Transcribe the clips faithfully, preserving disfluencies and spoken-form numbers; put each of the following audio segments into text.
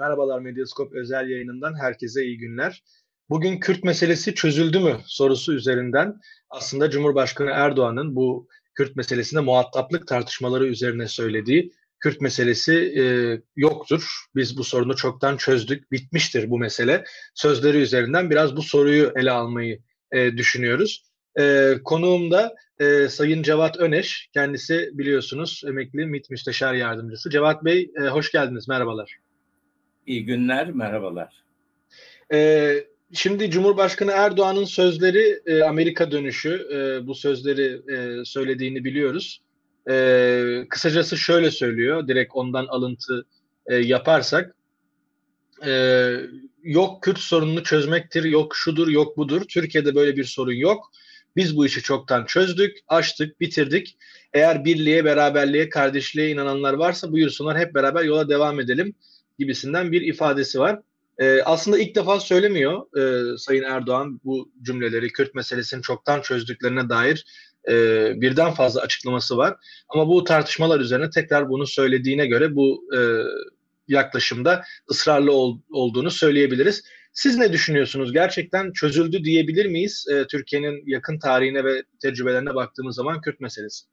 Merhabalar, Medyaskop özel yayınından herkese iyi günler. Bugün Kürt meselesi çözüldü mü sorusu üzerinden aslında Cumhurbaşkanı Erdoğan'ın bu Kürt meselesinde muhataplık tartışmaları üzerine söylediği Kürt meselesi e, yoktur. Biz bu sorunu çoktan çözdük, bitmiştir bu mesele. Sözleri üzerinden biraz bu soruyu ele almayı e, düşünüyoruz. E, konuğum da e, Sayın Cevat Öneş. Kendisi biliyorsunuz emekli MİT Müsteşar Yardımcısı. Cevat Bey, e, hoş geldiniz, merhabalar. İyi günler, merhabalar. Ee, şimdi Cumhurbaşkanı Erdoğan'ın sözleri, e, Amerika dönüşü, e, bu sözleri e, söylediğini biliyoruz. E, kısacası şöyle söylüyor, direkt ondan alıntı e, yaparsak, e, yok Kürt sorununu çözmektir, yok şudur, yok budur. Türkiye'de böyle bir sorun yok. Biz bu işi çoktan çözdük, açtık, bitirdik. Eğer birliğe, beraberliğe, kardeşliğe inananlar varsa buyursunlar, hep beraber yola devam edelim gibisinden bir ifadesi var. Ee, aslında ilk defa söylemiyor e, Sayın Erdoğan bu cümleleri. Kürt meselesini çoktan çözdüklerine dair e, birden fazla açıklaması var. Ama bu tartışmalar üzerine tekrar bunu söylediğine göre bu e, yaklaşımda ısrarlı ol, olduğunu söyleyebiliriz. Siz ne düşünüyorsunuz? Gerçekten çözüldü diyebilir miyiz e, Türkiye'nin yakın tarihine ve tecrübelerine baktığımız zaman Kürt meselesi?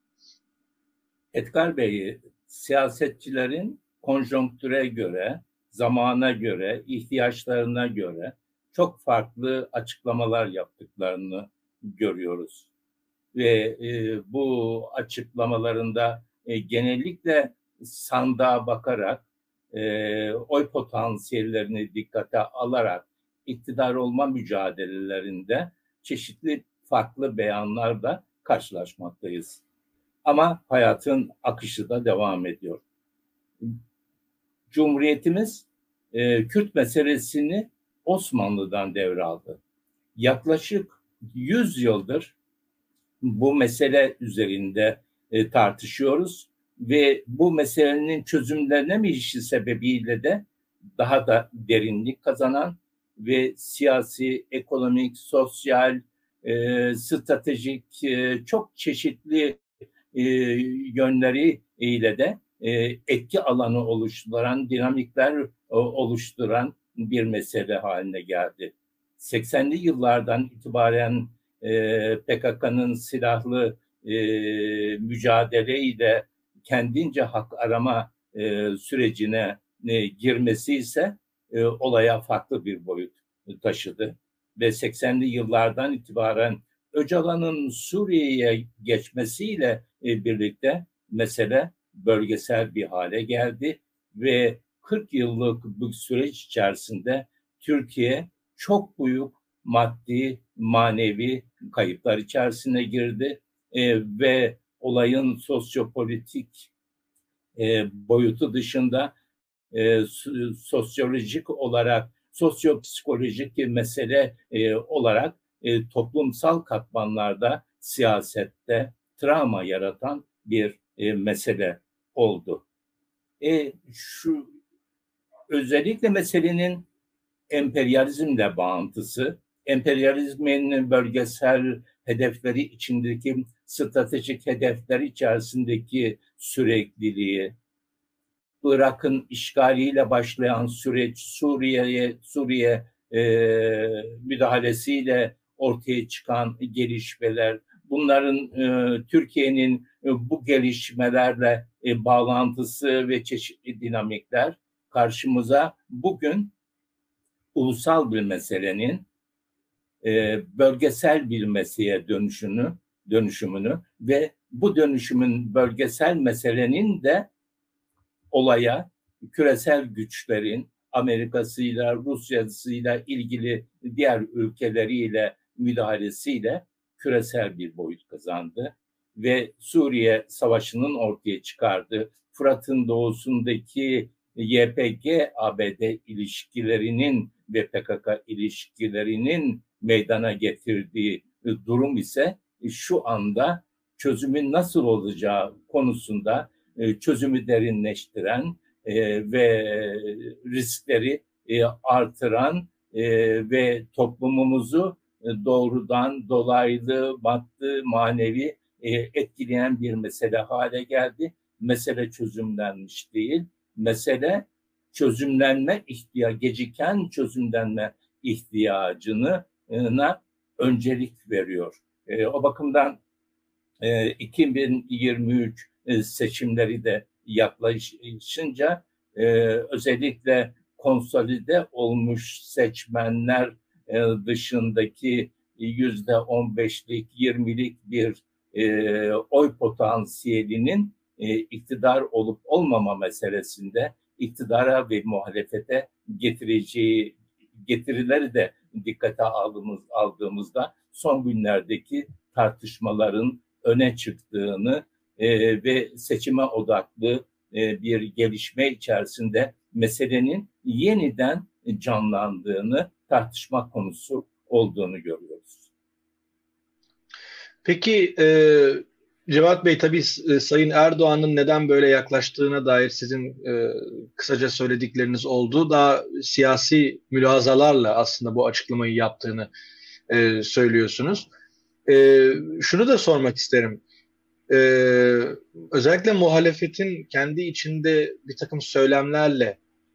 Edgar Bey, siyasetçilerin konjonktüre göre, zamana göre, ihtiyaçlarına göre çok farklı açıklamalar yaptıklarını görüyoruz. Ve e, bu açıklamalarında e, genellikle sandığa bakarak, e, oy potansiyellerini dikkate alarak iktidar olma mücadelelerinde çeşitli farklı beyanlarla karşılaşmaktayız. Ama hayatın akışı da devam ediyor. Cumhuriyetimiz e, Kürt meselesini Osmanlı'dan devraldı. Yaklaşık yüz yıldır bu mesele üzerinde e, tartışıyoruz ve bu meselenin çözümlenemeyişi sebebiyle de daha da derinlik kazanan ve siyasi, ekonomik, sosyal, e, stratejik e, çok çeşitli e, yönleri ile de e, etki alanı oluşturan, dinamikler e, oluşturan bir mesele haline geldi. seksenli yıllardan itibaren e, P K K'nın silahlı e, mücadeleyle kendince hak arama e, sürecine e, girmesi ise e, olaya farklı bir boyut taşıdı. Ve seksenli yıllardan itibaren Öcalan'ın Suriye'ye geçmesiyle e, birlikte mesele bölgesel bir hale geldi ve kırk yıllık bu süreç içerisinde Türkiye çok büyük maddi, manevi kayıplar içerisine girdi e, ve olayın sosyopolitik e, boyutu dışında e, sosyolojik olarak, sosyopsikolojik bir mesele e, olarak e, toplumsal katmanlarda, siyasette travma yaratan bir e, mesele oldu. E, şu özellikle meselenin emperyalizmle bağıntısı, emperyalizmin bölgesel hedefleri içindeki stratejik hedefler içerisindeki sürekliliği, Irak'ın işgaliyle başlayan süreç, Suriye'ye Suriye e, müdahalesiyle ortaya çıkan gelişmeler, bunların e, Türkiye'nin e, bu gelişmelerle e, bağlantısı ve çeşitli dinamikler karşımıza bugün ulusal bir meselenin e, bölgesel bir meseleye dönüşünü, dönüşümünü ve bu dönüşümün bölgesel meselenin de olaya küresel güçlerin Amerika'sıyla, Rusya'sıyla ilgili diğer ülkeleriyle müdahalesiyle küresel bir boyut kazandı. Ve Suriye Savaşı'nın ortaya çıkardığı Fırat'ın doğusundaki Y P G-A B D ilişkilerinin ve P K K ilişkilerinin meydana getirdiği durum ise şu anda çözümün nasıl olacağı konusunda çözümü derinleştiren e, ve riskleri e, artıran e, ve toplumumuzu doğrudan dolaylı, maddi, manevi e, etkileyen bir mesele hale geldi. Mesele çözümlenmiş değil. Mesele çözümlenme ihtiyacı, geciken çözümlenme ihtiyacına öncelik veriyor. E, o bakımdan e, iki bin yirmi üç e, seçimleri de yaklaşınca e, özellikle konsolide olmuş seçmenler e, dışındaki yüzde on beşlik, yirmilik bir e, oy potansiyelinin e, iktidar olup olmama meselesinde iktidara ve muhalefete getireceği getirileri de dikkate aldığımız, aldığımızda son günlerdeki tartışmaların öne çıktığını e, ve seçime odaklı e, bir gelişme içerisinde meselenin yeniden canlandığını, tartışma konusu olduğunu görüyoruz. Peki e, Cevat Bey, tabii e, Sayın Erdoğan'ın neden böyle yaklaştığına dair sizin e, kısaca söyledikleriniz oldu. Daha siyasi mülahazalarla aslında bu açıklamayı yaptığını e, söylüyorsunuz. E, şunu da sormak isterim. E, özellikle muhalefetin kendi içinde bir takım söylemlerle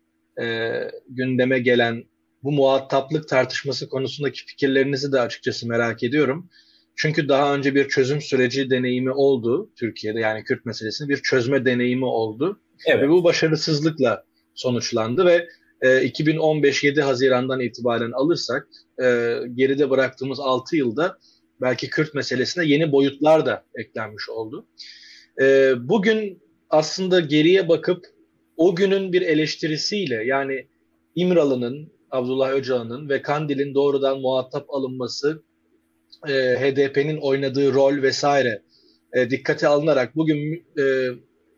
e, gündeme gelen bu muhataplık tartışması konusundaki fikirlerinizi de açıkçası merak ediyorum. Çünkü daha önce bir çözüm süreci deneyimi oldu Türkiye'de, yani Kürt meselesini bir çözme deneyimi oldu. Evet. Ve bu başarısızlıkla sonuçlandı ve e, iki bin on beş yedi Haziran'dan itibaren alırsak e, geride bıraktığımız altı yılda belki Kürt meselesine yeni boyutlar da eklenmiş oldu. E, bugün aslında geriye bakıp o günün bir eleştirisiyle, yani İmralı'nın, Abdullah Öcalan'ın ve Kandil'in doğrudan muhatap alınması, e, H D P'nin oynadığı rol vesaire e, dikkate alınarak bugün e,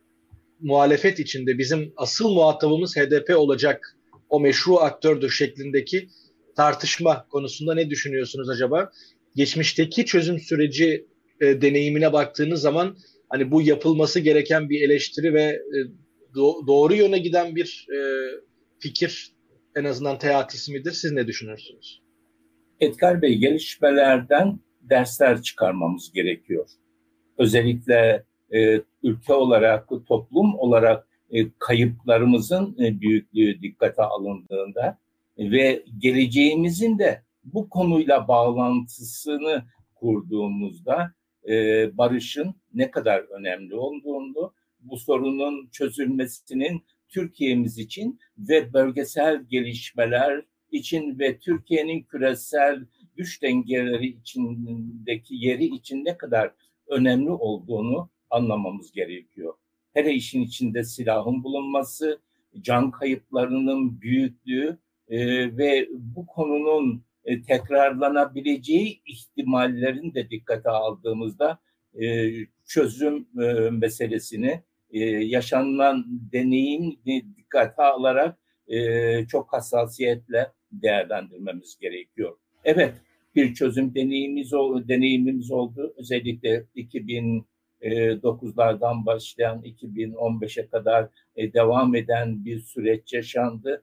muhalefet içinde bizim asıl muhatabımız H D P olacak, o meşru aktördür şeklindeki tartışma konusunda ne düşünüyorsunuz acaba? Geçmişteki çözüm süreci e, deneyimine baktığınız zaman hani bu yapılması gereken bir eleştiri ve e, do- doğru yöne giden bir e, fikir, en azından teatisi midir? Siz ne düşünürsünüz? Edgar Bey, gelişmelerden dersler çıkarmamız gerekiyor. Özellikle e, ülke olarak, toplum olarak e, kayıplarımızın e, büyüklüğü dikkate alındığında ve geleceğimizin de bu konuyla bağlantısını kurduğumuzda e, barışın ne kadar önemli olduğunu, bu sorunun çözülmesinin Türkiye'miz için ve bölgesel gelişmeler için ve Türkiye'nin küresel güç dengeleri içindeki yeri için ne kadar önemli olduğunu anlamamız gerekiyor. Hele işin içinde silahın bulunması, can kayıplarının büyüklüğü e, ve bu konunun e, tekrarlanabileceği ihtimallerin de dikkate aldığımızda e, çözüm e, meselesini e, yaşanılan deneyimi dikkate alarak e, çok hassasiyetle değerlendirmemiz gerekiyor. Evet, bir çözüm deneyimimiz, deneyimimiz oldu. Özellikle iki bin dokuzlardan başlayan iki bin on beşe kadar devam eden bir süreç yaşandı.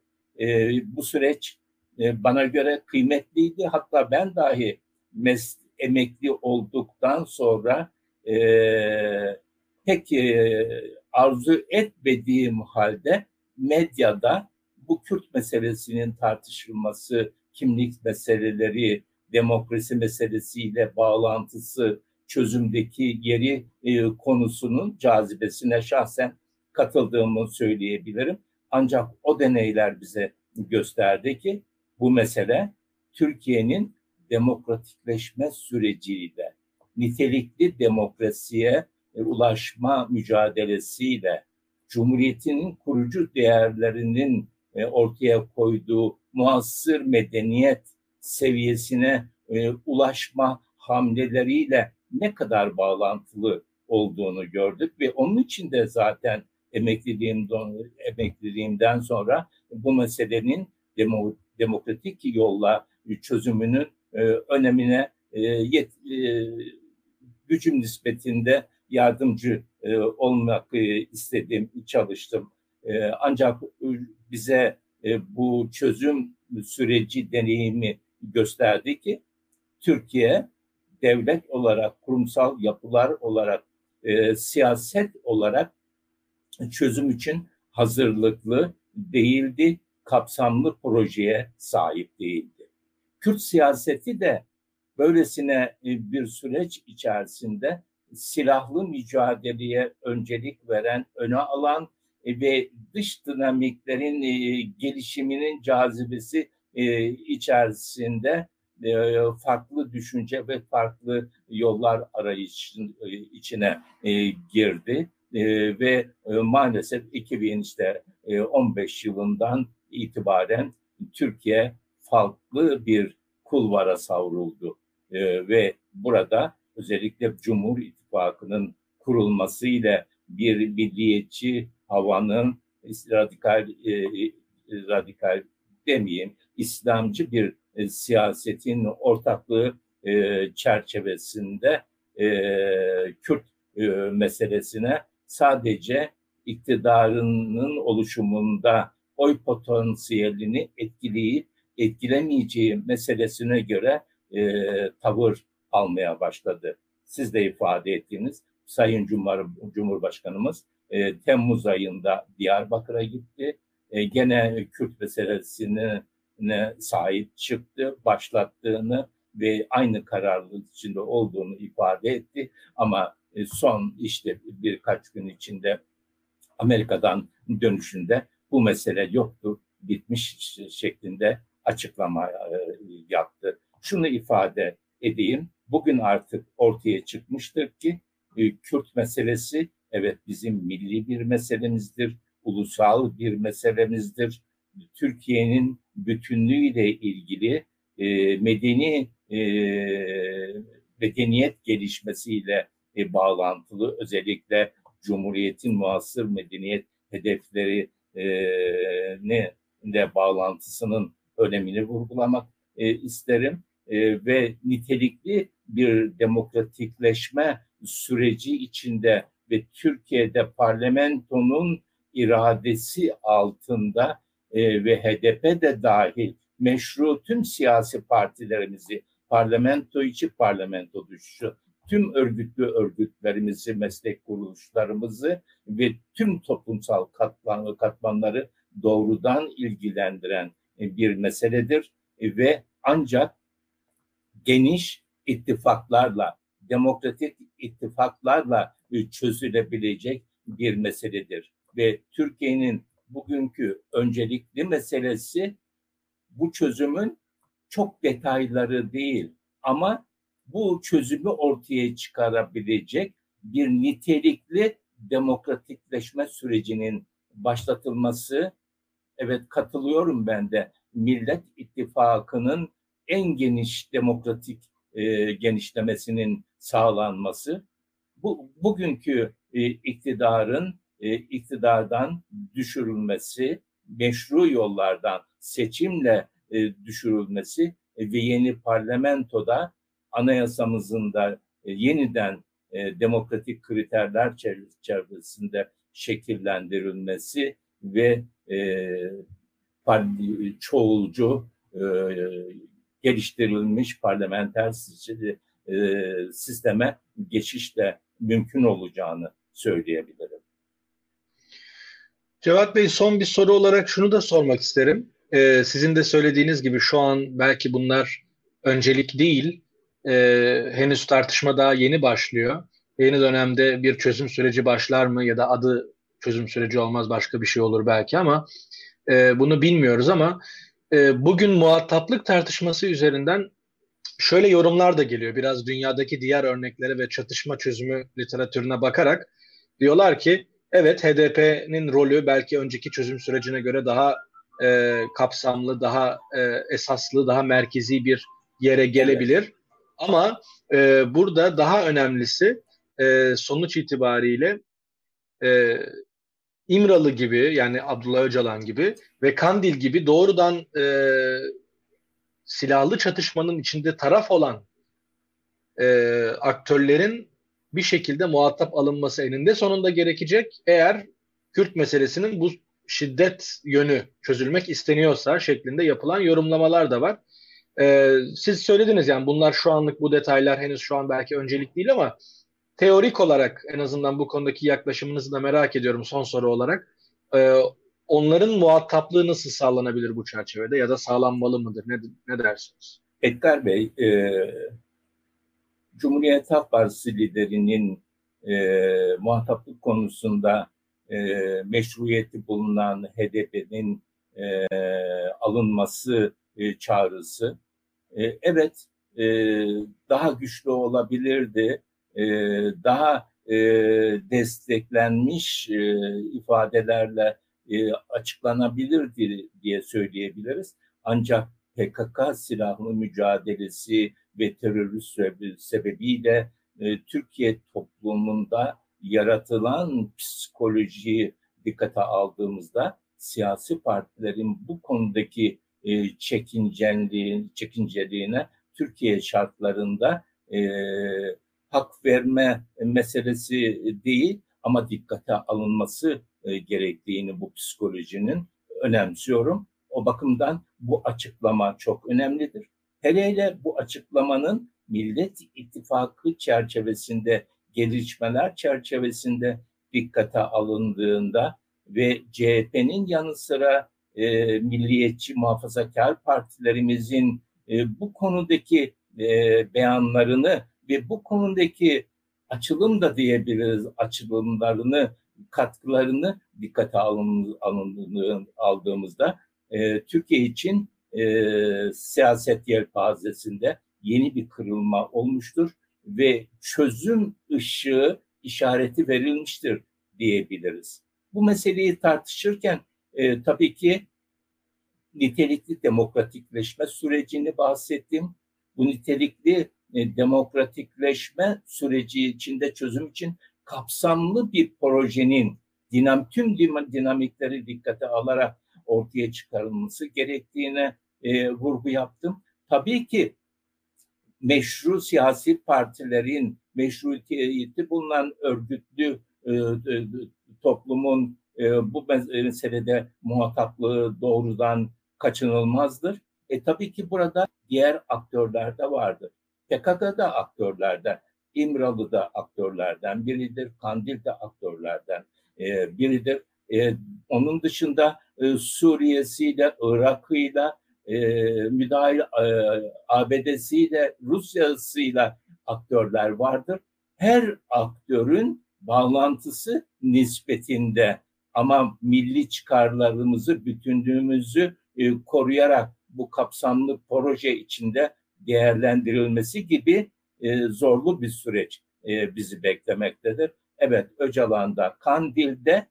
Bu süreç bana göre kıymetliydi. Hatta ben dahi mes- emekli olduktan sonra pek arzu etmediğim halde medyada bu Kürt meselesinin tartışılması, kimlik meseleleri, demokrasi meselesiyle bağlantısı, çözümdeki yeri e, konusunun cazibesine şahsen katıldığımı söyleyebilirim. Ancak o deneyler bize gösterdi ki bu mesele Türkiye'nin demokratikleşme süreciyle, nitelikli demokrasiye e, ulaşma mücadelesiyle, Cumhuriyet'in kurucu değerlerinin e, ortaya koyduğu muasır medeniyet seviyesine e, ulaşma hamleleriyle ne kadar bağlantılı olduğunu gördük ve onun için de zaten emekliliğimden, emekliliğimden sonra bu meselenin demo, demokratik yolla çözümünün e, önemine e, yet, e, gücüm nispetinde yardımcı e, olmak e, istedim, çalıştım. E, ancak bize e, bu çözüm süreci deneyimi gösterdi ki Türkiye devlet olarak, kurumsal yapılar olarak, e, siyaset olarak çözüm için hazırlıklı değildi, kapsamlı projeye sahip değildi. Kürt siyaseti de böylesine bir süreç içerisinde silahlı mücadeleye öncelik veren, öne alan ve dış dinamiklerin gelişiminin cazibesi içerisinde farklı düşünce ve farklı yollar arayışın içine girdi ve maalesef iki bin on beş yılından itibaren Türkiye farklı bir kulvara savruldu ve burada özellikle Cumhur İttifakı'nın kurulmasıyla bir milliyetçi havanın radikal radikal demeyeyim, İslamcı bir e, siyasetin ortaklığı e, çerçevesinde e, Kürt e, meselesine sadece iktidarının oluşumunda oy potansiyelini etkileyip etkilemeyeceği meselesine göre e, tavır almaya başladı. Siz de ifade ettiğiniz Sayın Cumhur, Cumhurbaşkanımız e, Temmuz ayında Diyarbakır'a gitti. E, gene Kürt meselesine sahip çıktı, başlattığını ve aynı kararlılık içinde olduğunu ifade etti. Ama e, son işte birkaç gün içinde Amerika'dan dönüşünde bu mesele yoktu, bitmiş şeklinde açıklama e, yaptı. Şunu ifade edeyim, bugün artık ortaya çıkmıştır ki e, Kürt meselesi evet bizim milli bir meselemizdir, ulusal bir meselemizdir. Türkiye'nin bütünlüğüyle ilgili e, medeni e, medeniyet gelişmesiyle e, bağlantılı, özellikle Cumhuriyet'in muasır medeniyet hedefleri e, ne de bağlantısının önemini vurgulamak e, isterim e, ve nitelikli bir demokratikleşme süreci içinde ve Türkiye'de parlamentonun iradesi altında e, ve H D P de dahil meşru tüm siyasi partilerimizi, parlamento içi parlamento dışı, tüm örgütlü örgütlerimizi, meslek kuruluşlarımızı ve tüm toplumsal katman, katmanları doğrudan ilgilendiren bir meseledir ve ancak geniş ittifaklarla, demokratik ittifaklarla çözülebilecek bir meseledir. Ve Türkiye'nin bugünkü öncelikli meselesi bu çözümün çok detayları değil ama bu çözümü ortaya çıkarabilecek bir nitelikli demokratikleşme sürecinin başlatılması. Evet, katılıyorum ben de. Millet İttifakı'nın en geniş demokratik e, genişlemesinin sağlanması, bu bugünkü e, iktidarın e, iktidardan düşürülmesi, meşru yollardan seçimle e, düşürülmesi e, ve yeni parlamentoda anayasamızın da e, yeniden e, demokratik kriterler çerçevesinde şekillendirilmesi ve e, çoğulcu e, geliştirilmiş parlamenter sisteme geçişle mümkün olacağını söyleyebilirim. Cevat Bey, son bir soru olarak şunu da sormak isterim. Ee, sizin de söylediğiniz gibi şu an belki bunlar öncelik değil. Ee, henüz tartışma daha yeni başlıyor. Yeni dönemde bir çözüm süreci başlar mı ya da adı çözüm süreci olmaz, başka bir şey olur belki ama e, bunu bilmiyoruz ama e, bugün muhataplık tartışması üzerinden şöyle yorumlar da geliyor. Biraz dünyadaki diğer örneklere ve çatışma çözümü literatürüne bakarak diyorlar ki evet, H D P'nin rolü belki önceki çözüm sürecine göre daha e, kapsamlı, daha e, esaslı, daha merkezi bir yere gelebilir. Evet. Ama e, burada daha önemlisi e, sonuç itibariyle e, İmralı gibi, yani Abdullah Öcalan gibi ve Kandil gibi doğrudan e, silahlı çatışmanın içinde taraf olan e, aktörlerin bir şekilde muhatap alınması eninde sonunda gerekecek. Eğer Kürt meselesinin bu şiddet yönü çözülmek isteniyorsa şeklinde yapılan yorumlamalar da var. E, siz söylediniz, yani bunlar şu anlık, bu detaylar henüz şu an belki öncelik değil ama teorik olarak en azından bu konudaki yaklaşımınızı da merak ediyorum son soru olarak. E, onların muhataplığı nasıl sağlanabilir bu çerçevede ya da sağlanmalı mıdır? Ne, ne dersiniz? Edgar Bey, e, Cumhuriyet Halk Partisi liderinin e, muhataplık konusunda e, meşruiyeti bulunan H D P'nin e, alınması e, çağrısı, e, evet e, daha güçlü olabilirdi, e, daha e, desteklenmiş e, ifadelerle e, açıklanabilirdi diye söyleyebiliriz. Ancak P K K silahlı mücadelesi ve terörist sebebiyle e, Türkiye toplumunda yaratılan psikolojiyi dikkate aldığımızda siyasi partilerin bu konudaki e, çekinceliğin, çekinceliğine Türkiye şartlarında e, hak verme meselesi değil ama dikkate alınması e, gerektiğini bu psikolojinin önemsiyorum. O bakımdan bu açıklama çok önemlidir. Hele hele bu açıklamanın Millet İttifakı çerçevesinde, gelişmeler çerçevesinde dikkate alındığında ve C H P'nin yanı sıra e, milliyetçi muhafazakar partilerimizin e, bu konudaki e, beyanlarını ve bu konudaki açılım da diyebiliriz, açılımlarını, katkılarını dikkate alındığını aldığımızda e, Türkiye için e, siyaset yelpazesinde yeni bir kırılma olmuştur ve çözüm ışığı işareti verilmiştir diyebiliriz. Bu meseleyi tartışırken e, tabii ki nitelikli demokratikleşme sürecini bahsettim. Bu nitelikli e, demokratikleşme süreci içinde çözüm için kapsamlı bir projenin dinam, tüm dinamikleri dikkate alarak ortaya çıkarılması gerektiğine e, vurgu yaptım. Tabii ki meşru siyasi partilerin meşruiyeti bulunan örgütlü e, e, toplumun e, bu meselede muhataplığı doğrudan kaçınılmazdır. E tabii ki burada diğer aktörler de vardır. P K K'da aktörlerden, İmralı'da aktörlerden biridir, Kandil'de aktörlerden e, biridir. E, onun dışında e, Suriye'siyle, Irak'ıyla, e, müdahil e, A B D'siyle, Rusya'sıyla aktörler vardır. Her aktörün bağlantısı nispetinde ama milli çıkarlarımızı, bütünlüğümüzü e, koruyarak bu kapsamlı proje içinde değerlendirilmesi gibi e, zorlu bir süreç e, bizi beklemektedir. Evet, Öcalan'da, Kandil'de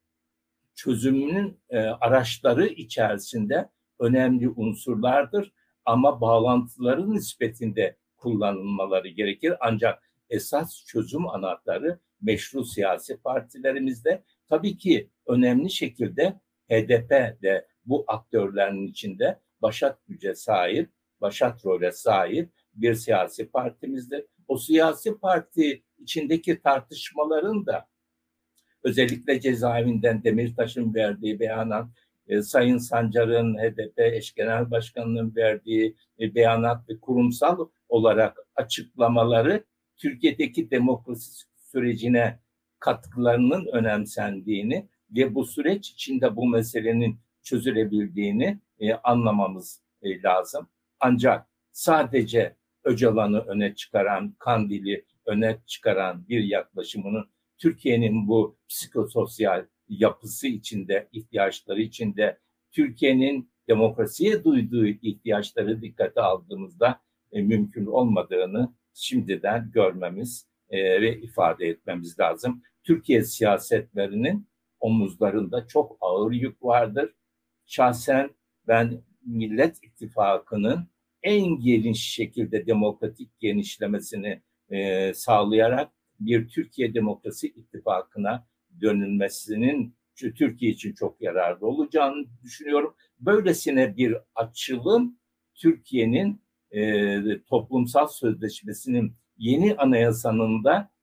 çözümünün e, araçları içerisinde önemli unsurlardır ama bağlantıları nispetinde kullanılmaları gerekir. Ancak esas çözüm anahtarı meşru siyasi partilerimizde, tabii ki önemli şekilde H D P de bu aktörlerin içinde başat güce sahip, başat role sahip bir siyasi partimizdir. O siyasi parti içindeki tartışmaların da özellikle cezaevinden Demirtaş'ın verdiği beyanat, e, Sayın Sancar'ın H D P eş genel başkanının verdiği e, beyanat ve kurumsal olarak açıklamaları Türkiye'deki demokrasi sürecine katkılarının önemsendiğini ve bu süreç içinde bu meselenin çözülebildiğini e, anlamamız e, lazım. Ancak sadece Öcalan'ı öne çıkaran, Kandil'i öne çıkaran bir yaklaşımının Türkiye'nin bu psikososyal yapısı içinde, ihtiyaçları içinde, Türkiye'nin demokrasiye duyduğu ihtiyaçları dikkate aldığımızda e, mümkün olmadığını şimdiden görmemiz e, ve ifade etmemiz lazım. Türkiye siyasetlerinin omuzlarında çok ağır yük vardır. Şahsen ben Millet İttifakı'nın en geniş şekilde demokratik genişlemesini e, sağlayarak bir Türkiye Demokrasi İttifakı'na dönülmesinin Türkiye için çok yararlı olacağını düşünüyorum. Böylesine bir açılım Türkiye'nin e, toplumsal sözleşmesinin yeni anayasanın da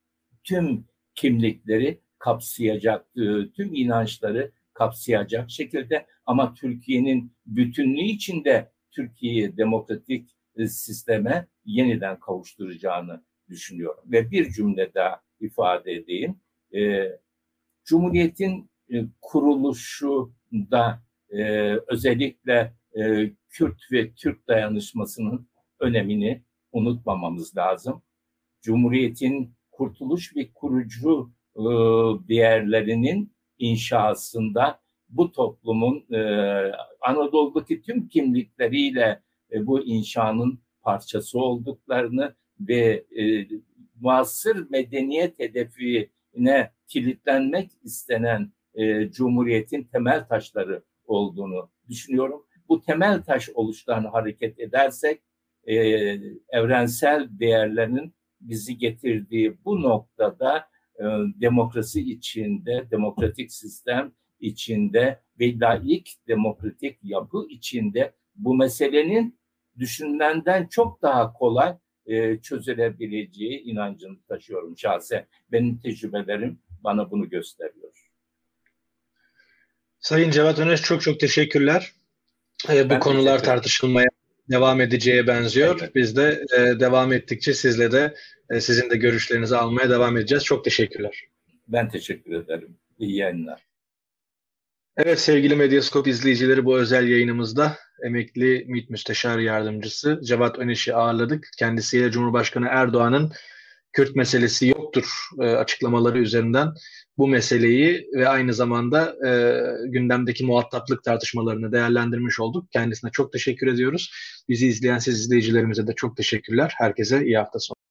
tüm kimlikleri kapsayacak, tüm inançları kapsayacak şekilde ama Türkiye'nin bütünlüğü içinde Türkiye'yi demokratik sisteme yeniden kavuşturacağını düşünüyorum. Ve bir cümle daha ifade edeyim. E, Cumhuriyet'in e, kuruluşu da e, özellikle e, Kürt ve Türk dayanışmasının önemini unutmamamız lazım. Cumhuriyetin kurtuluş ve kurucu e, değerlerinin inşasında bu toplumun e, Anadolu'daki tüm kimlikleriyle e, bu inşanın parçası olduklarını ve e, muasır medeniyet hedefine kilitlenmek istenen e, Cumhuriyetin temel taşları olduğunu düşünüyorum. Bu temel taş oluşlarına hareket edersek e, evrensel değerlerin bizi getirdiği bu noktada e, demokrasi içinde, demokratik sistem içinde ve laik demokratik yapı içinde bu meselenin düşünülenden çok daha kolay e, çözülebileceği inancını taşıyorum şahsen. Benim tecrübelerim bana bunu gösteriyor. Sayın Cevat Öneş, çok çok teşekkürler. E, bu ben konular tartışılmaya devam edeceğe benziyor. Evet. Biz de e, devam ettikçe sizle de e, sizin de görüşlerinizi almaya devam edeceğiz. Çok teşekkürler. Ben teşekkür ederim. İyi yayınlar. Evet sevgili Medyaskop izleyicileri, bu özel yayınımızda emekli MİT Müsteşar Yardımcısı Cevat Öneş'i ağırladık. Kendisiyle Cumhurbaşkanı Erdoğan'ın Kürt meselesi yoktur e, açıklamaları üzerinden bu meseleyi ve aynı zamanda e, gündemdeki muhataplık tartışmalarını değerlendirmiş olduk. Kendisine çok teşekkür ediyoruz. Bizi izleyen siz izleyicilerimize de çok teşekkürler. Herkese iyi hafta sonu.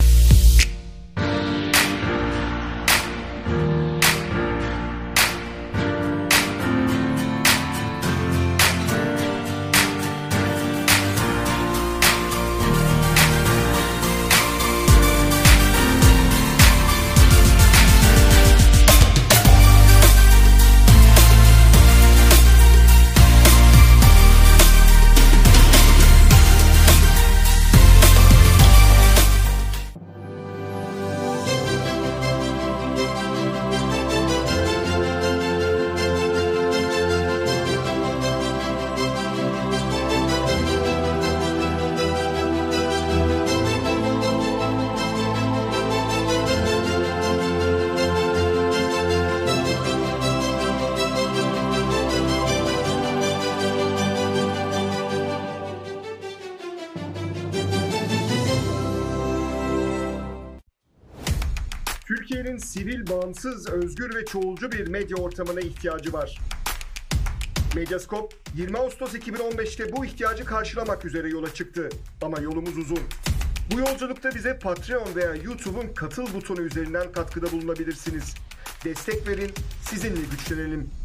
Türkiye'nin sivil, bağımsız, özgür ve çoğulcu bir medya ortamına ihtiyacı var. Medyaskop, yirmi Ağustos iki bin on beş'te bu ihtiyacı karşılamak üzere yola çıktı. Ama yolumuz uzun. Bu yolculukta bize Patreon veya YouTube'un katıl butonu üzerinden katkıda bulunabilirsiniz. Destek verin, sizinle güçlenelim.